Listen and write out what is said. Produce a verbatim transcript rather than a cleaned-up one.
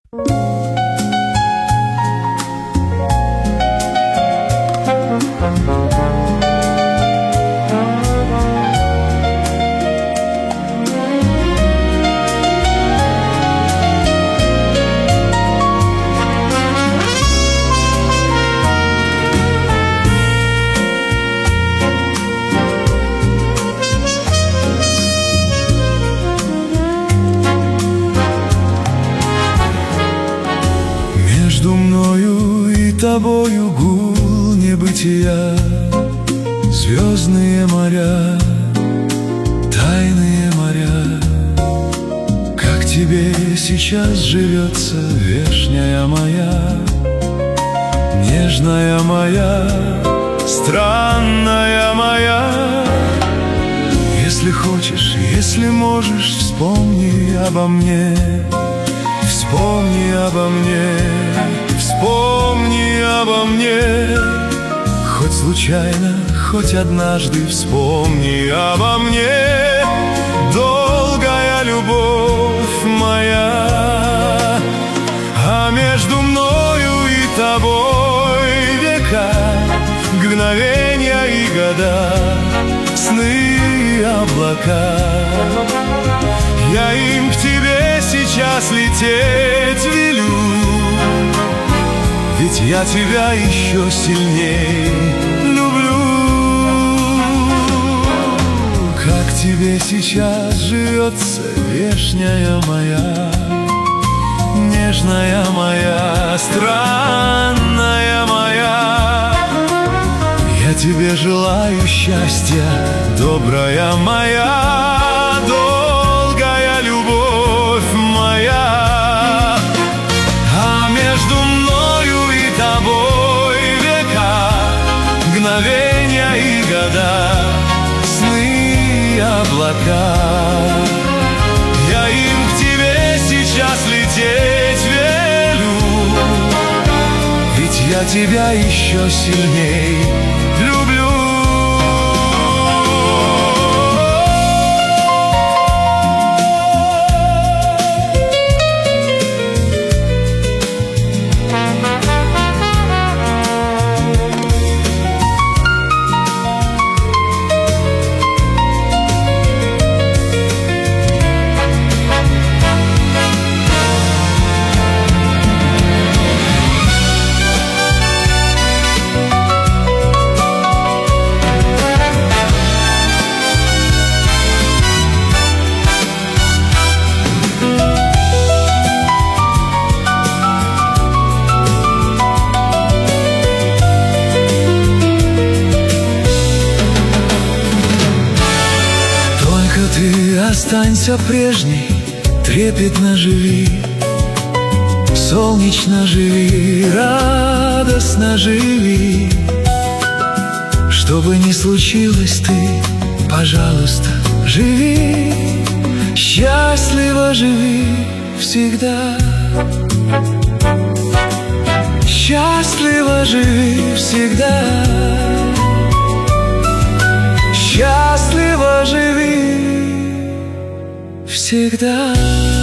Между мною и тобою гул небытия, звездные моря, тайные моря. Как тебе сейчас живется, вешняя моя, нежная моя, странная моя? Если хочешь, если можешь, вспомни обо мне, вспомни обо мне, вспомни обо мне. Хоть случайно, хоть однажды вспомни обо мне, долгая любовь моя. А между мною и тобой века, мгновения и года, сны и облака. Я им к тебе сейчас лететь велю, ведь я тебя еще сильней люблю. Как тебе сейчас живется, вешняя моя, нежная моя, странная моя? Я тебе желаю счастья, добрая моя, долгая любовь моя. А между мною и тобой века, мгновения и года, сны и облака. Я им к тебе сейчас лететь велю, ведь я тебя еще сильней люблю. Ты останься прежней, трепетно живи, солнечно живи, радостно живи. Что бы ни случилось, ты, пожалуйста, живи, счастливо живи всегда. Счастливо живи всегда, счастливо живи всегда.